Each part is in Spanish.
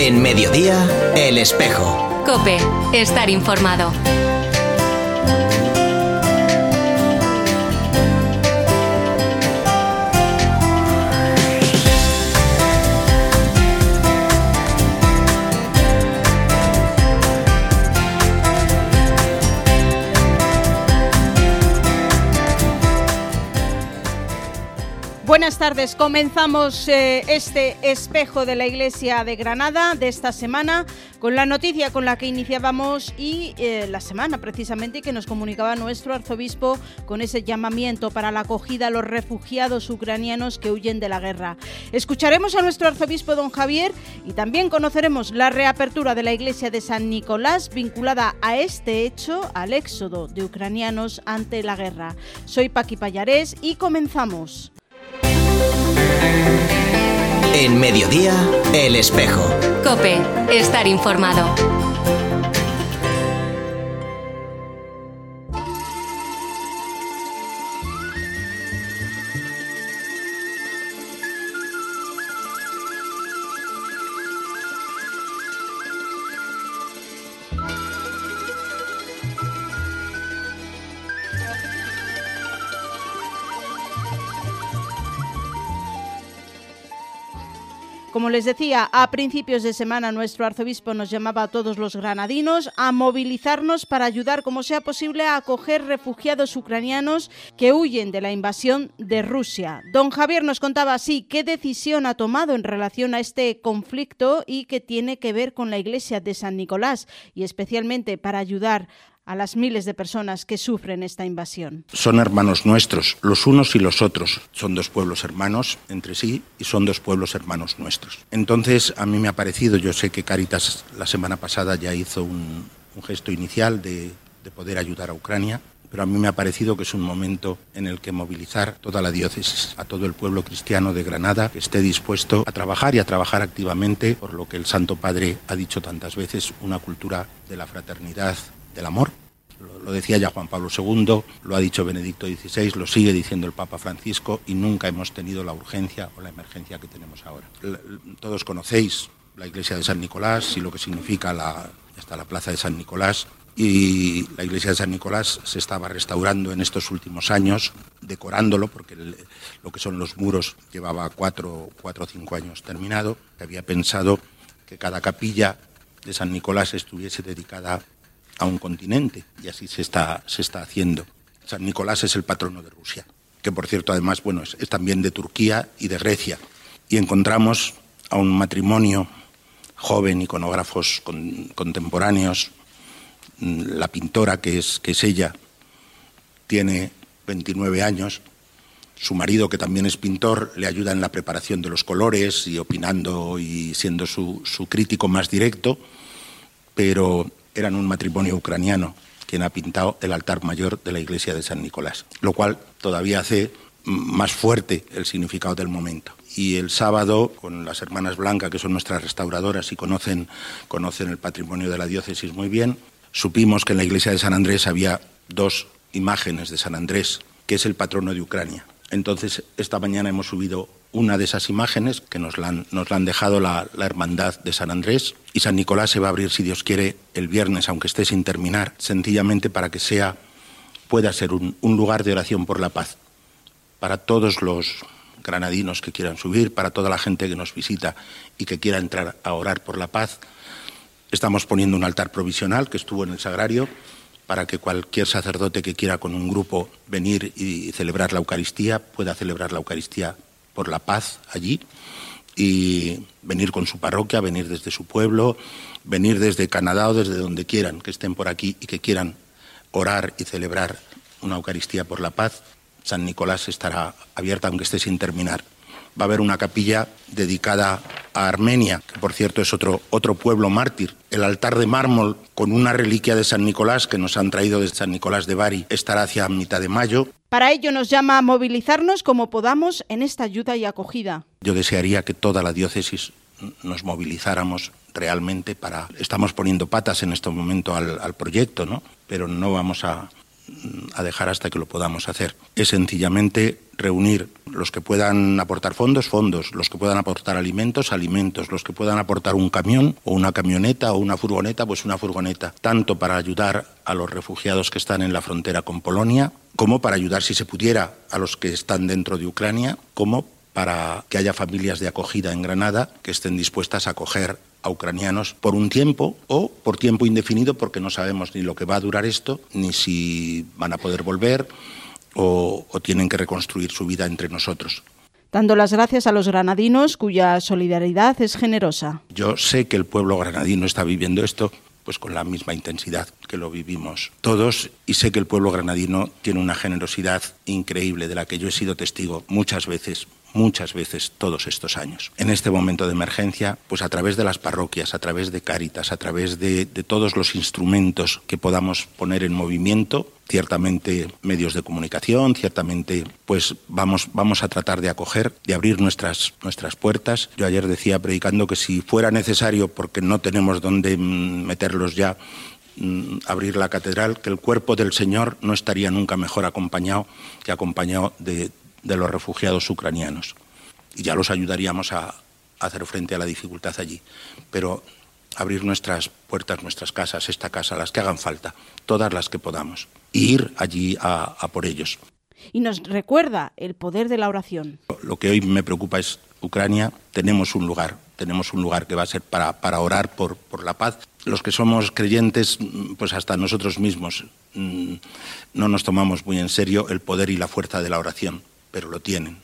En Mediodía, El Espejo. COPE. Estar informado. Buenas tardes, comenzamos este espejo de la Iglesia de Granada de esta semana con la noticia con la que iniciábamos y la semana precisamente que nos comunicaba nuestro arzobispo con ese llamamiento para la acogida a los refugiados ucranianos que huyen de la guerra. Escucharemos a nuestro arzobispo don Javier y también conoceremos la reapertura de la Iglesia de San Nicolás vinculada a este hecho, al éxodo de ucranianos ante la guerra. Soy Paqui Pallarés y comenzamos. En Mediodía, El Espejo. COPE. Estar informado. Como les decía, a principios de semana nuestro arzobispo nos llamaba a todos los granadinos a movilizarnos para ayudar como sea posible a acoger refugiados ucranianos que huyen de la invasión de Rusia. Don Javier nos contaba así qué decisión ha tomado en relación a este conflicto y que tiene que ver con la Iglesia de San Nicolás y especialmente para ayudar a las miles de personas que sufren esta invasión. Son hermanos nuestros, los unos y los otros. Son dos pueblos hermanos entre sí y son dos pueblos hermanos nuestros. Entonces, a mí me ha parecido, yo sé que Cáritas la semana pasada ya hizo un gesto inicial de poder ayudar a Ucrania, pero a mí me ha parecido que es un momento en el que movilizar toda la diócesis, a todo el pueblo cristiano de Granada, que esté dispuesto a trabajar y a trabajar activamente por lo que el Santo Padre ha dicho tantas veces, una cultura de la fraternidad, del amor. Lo decía ya Juan Pablo II, lo ha dicho Benedicto XVI, lo sigue diciendo el Papa Francisco y nunca hemos tenido la urgencia o la emergencia que tenemos ahora. Todos conocéis la iglesia de San Nicolás y lo que significa hasta la plaza de San Nicolás, y la iglesia de San Nicolás se estaba restaurando en estos últimos años, decorándolo, porque lo que son los muros llevaba 4 o 5 años terminado. Había pensado que cada capilla de San Nicolás estuviese dedicada a un continente, y así se está haciendo. San Nicolás es el patrono de Rusia, que por cierto además es también de Turquía y de Grecia, y encontramos a un matrimonio joven, iconógrafos contemporáneos. La pintora que es ella tiene 29 años, su marido, que también es pintor, le ayuda en la preparación de los colores y opinando y siendo su crítico más directo, pero eran un matrimonio ucraniano quien ha pintado el altar mayor de la iglesia de San Nicolás, lo cual todavía hace más fuerte el significado del momento. Y el sábado, con las hermanas Blanca, que son nuestras restauradoras y conocen el patrimonio de la diócesis muy bien, supimos que en la iglesia de San Andrés había 2 imágenes de San Andrés, que es el patrono de Ucrania. Entonces, esta mañana hemos subido una de esas imágenes que nos la han dejado la hermandad de San Andrés, y San Nicolás se va a abrir, si Dios quiere, el viernes, aunque esté sin terminar, sencillamente para que pueda ser un lugar de oración por la paz para todos los granadinos que quieran subir, para toda la gente que nos visita y que quiera entrar a orar por la paz. Estamos poniendo un altar provisional que estuvo en el sagrario para que cualquier sacerdote que quiera con un grupo venir y celebrar la Eucaristía pueda celebrar la Eucaristía por la paz allí, y venir con su parroquia, venir desde su pueblo, venir desde Canadá o desde donde quieran, que estén por aquí y que quieran orar y celebrar una Eucaristía por la paz. San Nicolás estará abierta aunque esté sin terminar. Va a haber una capilla dedicada a Armenia, que por cierto es otro pueblo mártir. El altar de mármol con una reliquia de San Nicolás que nos han traído de San Nicolás de Bari estará hacia mitad de mayo. Para ello nos llama a movilizarnos como podamos en esta ayuda y acogida. Yo desearía que toda la diócesis nos movilizáramos realmente estamos poniendo patas en este momento al proyecto, ¿no? Pero no vamos a a dejar hasta que lo podamos hacer. Es sencillamente reunir los que puedan aportar fondos, los que puedan aportar alimentos, los que puedan aportar un camión o una camioneta o una furgoneta, pues una furgoneta, tanto para ayudar a los refugiados que están en la frontera con Polonia, como para ayudar, si se pudiera, a los que están dentro de Ucrania, como para que haya familias de acogida en Granada que estén dispuestas a acoger a ucranianos por un tiempo o por tiempo indefinido, porque no sabemos ni lo que va a durar esto, ni si van a poder volver o tienen que reconstruir su vida entre nosotros. Dando las gracias a los granadinos, cuya solidaridad es generosa. Yo sé que el pueblo granadino está viviendo esto pues con la misma intensidad que lo vivimos todos, y sé que el pueblo granadino tiene una generosidad increíble de la que yo he sido testigo muchas veces todos estos años. En este momento de emergencia, pues a través de las parroquias, a través de Cáritas, a través de todos los instrumentos que podamos poner en movimiento, ciertamente medios de comunicación, ciertamente pues vamos a tratar de acoger, de abrir nuestras puertas. Yo ayer decía predicando que si fuera necesario, porque no tenemos dónde meterlos ya, abrir la catedral, que el cuerpo del Señor no estaría nunca mejor acompañado que acompañado de los refugiados ucranianos. Y ya los ayudaríamos a hacer frente a la dificultad allí. Pero abrir nuestras puertas, nuestras casas, esta casa, las que hagan falta, todas las que podamos, y ir allí a por ellos. Y nos recuerda el poder de la oración. Lo que hoy me preocupa es Ucrania. Tenemos un lugar que va a ser para orar por la paz. Los que somos creyentes, pues hasta nosotros mismos no nos tomamos muy en serio el poder y la fuerza de la oración, pero lo tienen.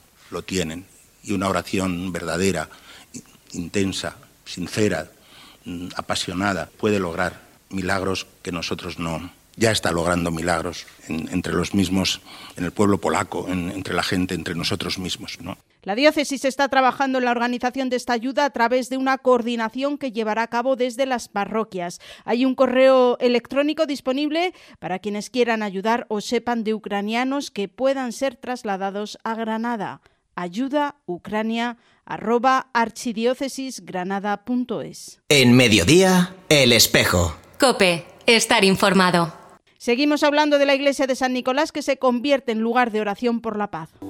Y una oración verdadera, intensa, sincera, apasionada, puede lograr milagros que nosotros no. Ya está logrando milagros entre los mismos, en el pueblo polaco, entre la gente, entre nosotros mismos, ¿no? La diócesis está trabajando en la organización de esta ayuda a través de una coordinación que llevará a cabo desde las parroquias. Hay un correo electrónico disponible para quienes quieran ayudar o sepan de ucranianos que puedan ser trasladados a Granada. ayudaucrania@archidiócesisgranada.es. En Mediodía, El Espejo. COPE. Estar informado. Seguimos hablando de la iglesia de San Nicolás, que se convierte en lugar de oración por la paz.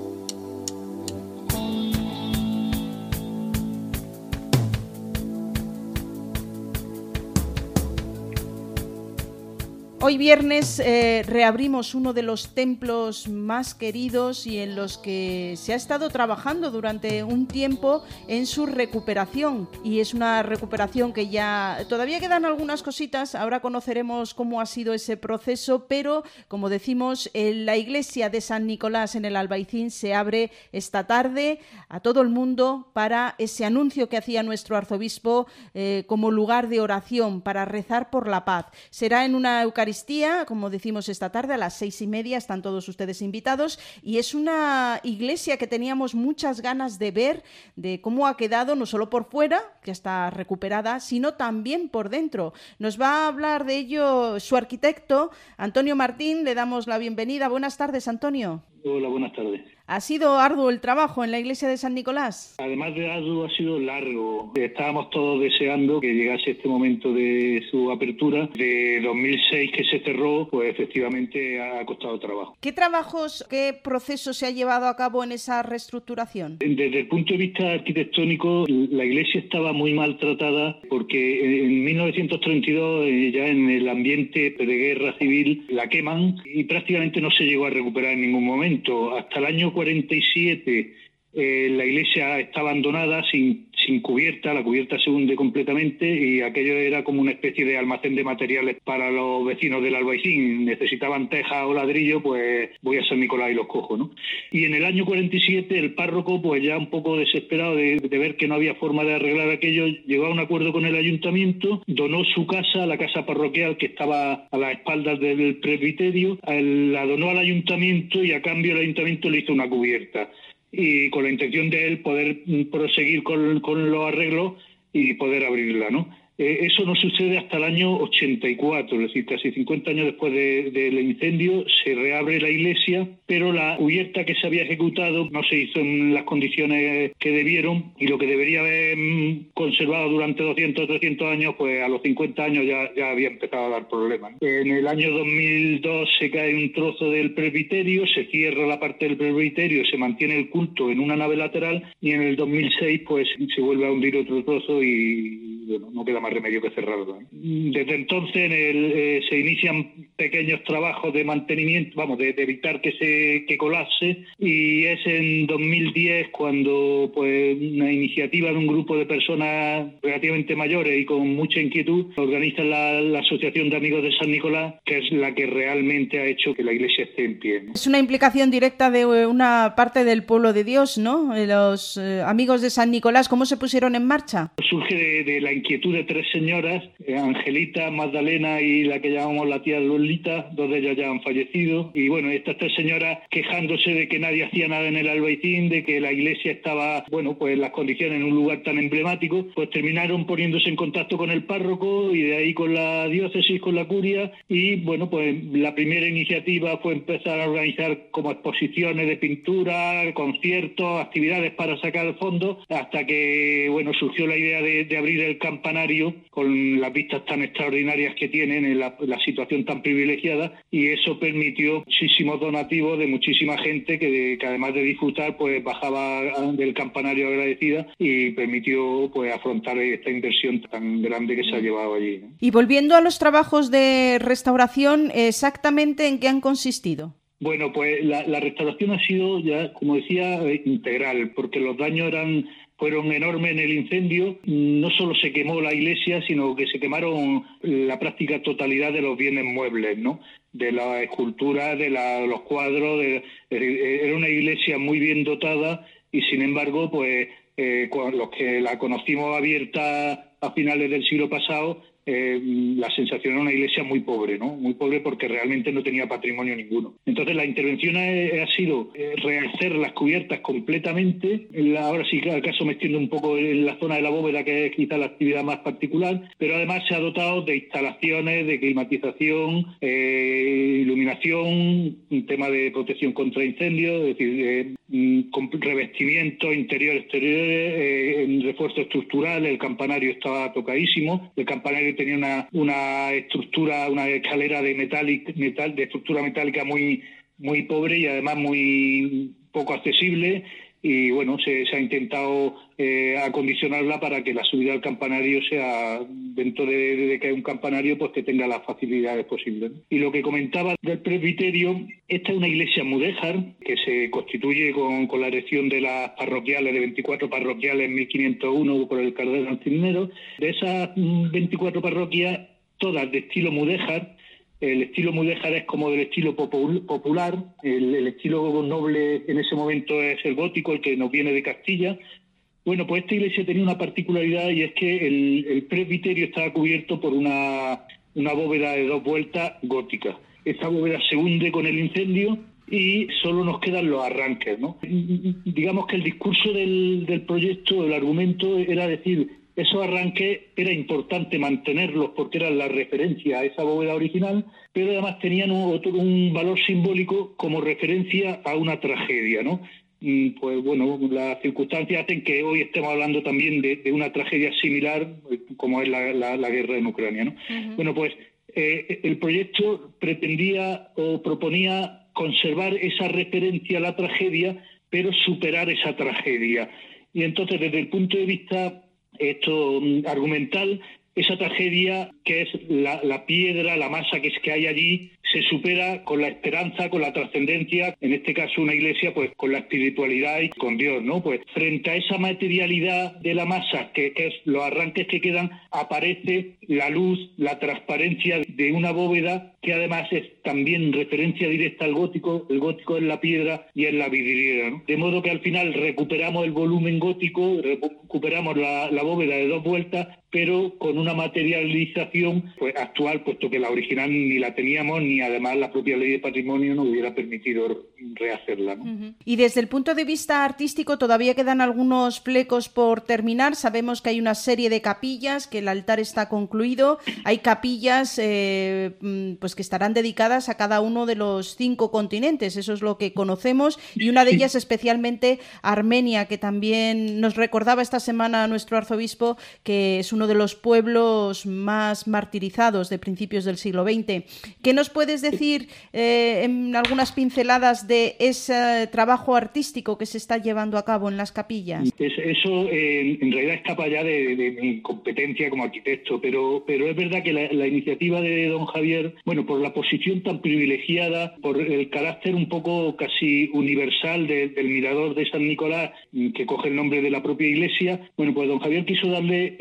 Hoy viernes reabrimos uno de los templos más queridos y en los que se ha estado trabajando durante un tiempo en su recuperación. Y es una recuperación que ya todavía quedan algunas cositas. Ahora conoceremos cómo ha sido ese proceso, pero como decimos, la iglesia de San Nicolás en el Albaicín se abre esta tarde a todo el mundo para ese anuncio que hacía nuestro arzobispo como lugar de oración para rezar por la paz. Será en una Eucaristía, como decimos esta tarde, a las 6:30, están todos ustedes invitados, y es una iglesia que teníamos muchas ganas de ver, de cómo ha quedado, no solo por fuera, que está recuperada, sino también por dentro. Nos va a hablar de ello su arquitecto, Antonio Martín. Le damos la bienvenida. Buenas tardes, Antonio. Hola, buenas tardes. ¿Ha sido arduo el trabajo en la iglesia de San Nicolás? Además de arduo, ha sido largo. Estábamos todos deseando que llegase este momento de su apertura. De 2006 que se cerró, pues efectivamente ha costado trabajo. ¿Qué trabajos, qué proceso se ha llevado a cabo en esa reestructuración? Desde el punto de vista arquitectónico, la iglesia estaba muy maltratada porque en 1932, ya en el ambiente de guerra civil, la queman y prácticamente no se llegó a recuperar en ningún momento. Hasta el año 47 la iglesia está abandonada sin cubierta, la cubierta se hunde completamente y aquello era como una especie de almacén de materiales para los vecinos del Albaicín. Necesitaban teja o ladrillo, pues voy a San Nicolás y los cojo, ¿no? Y en el año 47 el párroco, pues ya un poco desesperado de ver que no había forma de arreglar aquello, llegó a un acuerdo con el ayuntamiento, donó su casa, la casa parroquial que estaba a las espaldas del presbiterio, la donó al ayuntamiento y a cambio el ayuntamiento le hizo una cubierta. Y con la intención de él poder proseguir con los arreglos y poder abrirla, ¿no? Eso no sucede hasta el año 84, es decir, casi 50 años después del incendio, se reabre la iglesia, pero la cubierta que se había ejecutado no se hizo en las condiciones que debieron, y lo que debería haber conservado durante 200 o 300 años, pues a los 50 años ya había empezado a dar problemas. En el año 2002 se cae un trozo del presbiterio, se cierra la parte del presbiterio, se mantiene el culto en una nave lateral, y en el 2006 pues se vuelve a hundir otro trozo y bueno, no queda más remedio que cerrarlo. Desde entonces se inician pequeños trabajos de mantenimiento, de evitar que colapse, y es en 2010 cuando pues una iniciativa de un grupo de personas relativamente mayores y con mucha inquietud organizan la Asociación de Amigos de San Nicolás, que es la que realmente ha hecho que la iglesia esté en pie, ¿no? Es una implicación directa de una parte del pueblo de Dios, ¿no? Los amigos de San Nicolás, ¿cómo se pusieron en marcha? Surge de la inquietud de tres señoras, Angelita, Magdalena y la que llamamos la tía Lolita, dos de ellas ya han fallecido, y bueno, estas tres señoras quejándose de que nadie hacía nada en el Albaicín, de que la iglesia estaba, pues en las condiciones en un lugar tan emblemático, pues terminaron poniéndose en contacto con el párroco y de ahí con la diócesis, con la curia, y bueno, pues la primera iniciativa fue empezar a organizar como exposiciones de pintura, conciertos, actividades para sacar fondos, hasta que bueno, surgió la idea de abrir el campanario con las vistas tan extraordinarias que tienen en la situación tan privilegiada, y eso permitió muchísimos donativos de muchísima gente que además de disfrutar pues bajaba del campanario agradecida, y permitió pues afrontar esta inversión tan grande que se ha llevado allí, ¿no? Y volviendo a los trabajos de restauración, ¿exactamente en qué han consistido? Bueno, pues la restauración ha sido ya, como decía, integral, porque los daños fueron enormes en el incendio. No solo se quemó la iglesia, sino que se quemaron la práctica totalidad de los bienes muebles, ¿no? De las esculturas, de los cuadros. Era una iglesia muy bien dotada y, sin embargo, pues los que la conocimos abierta a finales del siglo pasado, la sensación era una iglesia muy pobre, ¿no? Muy pobre porque realmente no tenía patrimonio ninguno. Entonces la intervención ha sido rehacer las cubiertas completamente. Ahora sí que acaso me extiendo un poco en la zona de la bóveda, que es quizá la actividad más particular, pero además se ha dotado de instalaciones, de climatización, iluminación, un tema de protección contra incendios, es decir, con revestimiento interior, exterior, refuerzo estructural. El campanario estaba tocadísimo. El campanario tenía una estructura, una escalera de estructura metálica muy, muy pobre y además muy poco accesible. Y bueno, se ha intentado acondicionarla para que la subida al campanario sea, dentro de que hay un campanario, pues que tenga las facilidades posibles. Y lo que comentaba del presbiterio, esta es una iglesia mudéjar que se constituye con la erección de las parroquiales, de 24 parroquiales en 1501 por el cardenal Cisneros. De esas 24 parroquias, todas de estilo mudéjar. El estilo mudéjar es como del estilo popular. El estilo noble en ese momento es el gótico, el que nos viene de Castilla. Bueno, pues esta iglesia tenía una particularidad, y es que el presbiterio estaba cubierto por una bóveda de 2 vueltas gótica. Esta bóveda se hunde con el incendio y solo nos quedan los arranques, ¿no? Digamos que el discurso del proyecto, el argumento, era decir, esos arranques era importante mantenerlos porque eran la referencia a esa bóveda original, pero además tenían un valor simbólico como referencia a una tragedia, ¿no? Pues bueno, las circunstancias hacen que hoy estemos hablando también de una tragedia similar, como es la guerra en Ucrania, ¿no? Uh-huh. Bueno, pues el proyecto pretendía o proponía conservar esa referencia a la tragedia, pero superar esa tragedia. Y entonces, desde el punto de vista argumental, esa tragedia, que es la piedra, la masa que hay allí, se supera con la esperanza, con la trascendencia, en este caso una iglesia, pues con la espiritualidad y con Dios, ¿no? Pues frente a esa materialidad de la masa, que es los arranques que quedan, aparece la luz, la transparencia de una bóveda que además es también referencia directa al gótico. El gótico es la piedra y es la vidriera, ¿no? De modo que al final recuperamos el volumen gótico, recuperamos la bóveda de 2 vueltas, pero con una materialización pues actual, puesto que la original ni la teníamos, ni además la propia ley de patrimonio nos hubiera permitido rehacerla, ¿no? Y desde el punto de vista artístico todavía quedan algunos flecos por terminar. Sabemos que hay una serie de capillas, que el altar está concluido. Hay capillas pues que estarán dedicadas a cada uno de los 5 continentes, eso es lo que conocemos, y una de ellas especialmente Armenia, que también nos recordaba esta semana nuestro arzobispo que es uno de los pueblos más martirizados de principios del siglo XX. ¿Qué nos puedes decir en algunas pinceladas de ese trabajo artístico que se está llevando a cabo en las capillas? Eso en realidad escapa ya de mi competencia como arquitecto, pero es verdad que la iniciativa de don Javier, bueno, por la posición tan privilegiada, por el carácter un poco casi universal del mirador de San Nicolás, que coge el nombre de la propia iglesia, bueno, pues don Javier quiso darle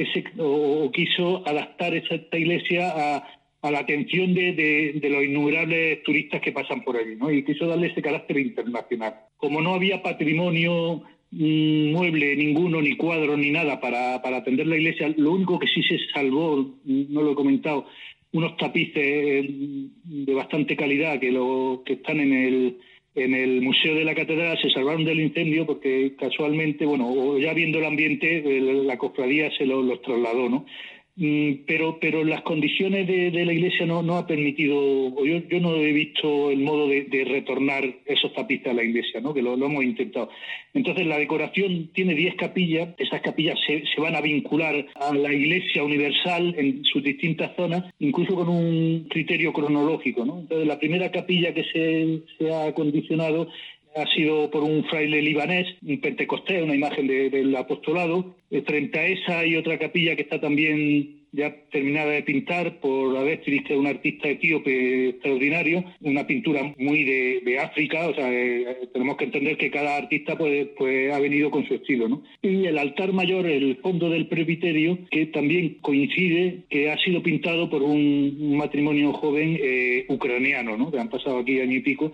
quiso adaptar esta iglesia a la atención de los innumerables turistas que pasan por allí, ¿no? Y quiso darle ese carácter internacional. Como no había patrimonio mueble ninguno, ni cuadros, ni nada para atender la iglesia, lo único que sí se salvó, no lo he comentado, unos tapices de bastante calidad que están en el Museo de la Catedral, se salvaron del incendio porque casualmente, bueno, ya viendo el ambiente, la cofradía se los trasladó, ¿no? Pero las condiciones de la iglesia no ha permitido, yo no he visto el modo de retornar esos tapices a la iglesia, ¿no? Que lo hemos intentado. Entonces la decoración tiene 10 capillas, esas capillas se van a vincular a la iglesia universal en sus distintas zonas, incluso con un criterio cronológico, ¿no? Entonces la primera capilla que se ha acondicionado ha sido por un fraile libanés, un pentecostés, una imagen del apostolado. Frente a esa hay otra capilla que está también ya terminada de pintar por Adestris, que es un artista etíope extraordinario, una pintura muy de África, o sea, tenemos que entender que cada artista pues ha venido con su estilo, ¿no? Y el altar mayor, el fondo del presbiterio, que también coincide, que ha sido pintado por un matrimonio joven ucraniano, ¿no? Que han pasado aquí año y pico.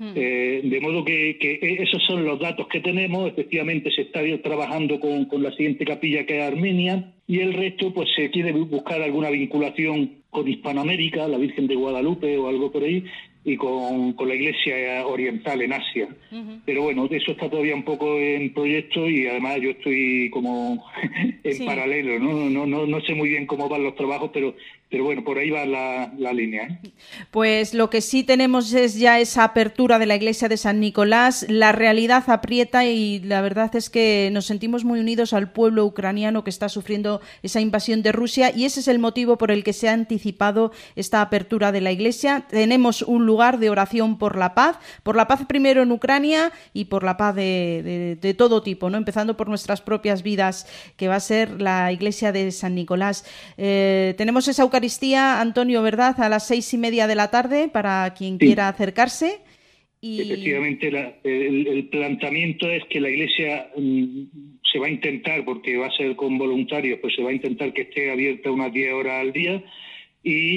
De modo que esos son los datos que tenemos. Efectivamente se está trabajando con la siguiente capilla, que es Armenia, y el resto pues se quiere buscar alguna vinculación con Hispanoamérica, la Virgen de Guadalupe o algo por ahí, y con la Iglesia Oriental en Asia. Pero bueno, eso está todavía un poco en proyecto y además yo estoy como en paralelo, no sé muy bien cómo van los trabajos, pero bueno, por ahí va la línea, ¿eh? Pues lo que sí tenemos es ya esa apertura de la iglesia de San Nicolás. La realidad aprieta y la verdad es que nos sentimos muy unidos al pueblo ucraniano que está sufriendo esa invasión de Rusia, y ese es el motivo por el que se ha anticipado esta apertura de la iglesia. Tenemos un lugar de oración por la paz primero en Ucrania y por la paz de todo tipo, ¿no? Empezando por nuestras propias vidas, que va a ser la iglesia de San Nicolás. Tenemos esa Eucaristía, Antonio, ¿verdad?, a las 6:30 de la tarde para quien quiera acercarse. Y... Efectivamente, el planteamiento es que la iglesia se va a intentar, porque va a ser con voluntarios, pues se va a intentar que esté abierta unas 10 horas al día, y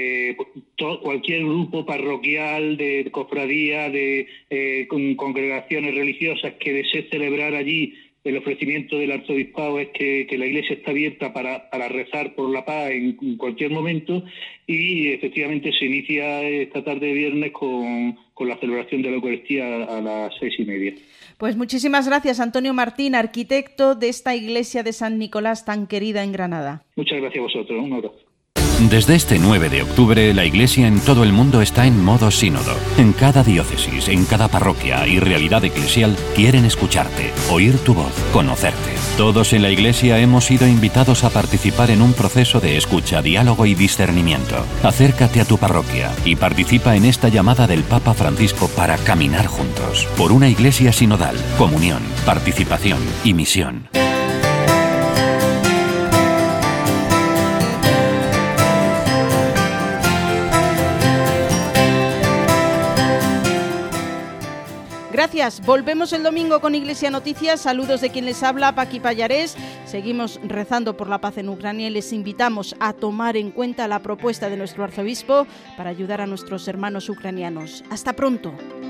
cualquier grupo parroquial, de cofradía, con congregaciones religiosas que desee celebrar allí el ofrecimiento del arzobispado es que la iglesia está abierta para rezar por la paz en cualquier momento, y efectivamente se inicia esta tarde de viernes con la celebración de la Eucaristía a las 6:30. Pues muchísimas gracias, Antonio Martín, arquitecto de esta iglesia de San Nicolás tan querida en Granada. Muchas gracias a vosotros, un abrazo. Desde este 9 de octubre, la Iglesia en todo el mundo está en modo sínodo. En cada diócesis, en cada parroquia y realidad eclesial quieren escucharte, oír tu voz, conocerte. Todos en la Iglesia hemos sido invitados a participar en un proceso de escucha, diálogo y discernimiento. Acércate a tu parroquia y participa en esta llamada del Papa Francisco para caminar juntos por una Iglesia sinodal, comunión, participación y misión. Gracias. Volvemos el domingo con Iglesia Noticias. Saludos de quien les habla, Paqui Pallarés. Seguimos rezando por la paz en Ucrania y les invitamos a tomar en cuenta la propuesta de nuestro arzobispo para ayudar a nuestros hermanos ucranianos. Hasta pronto.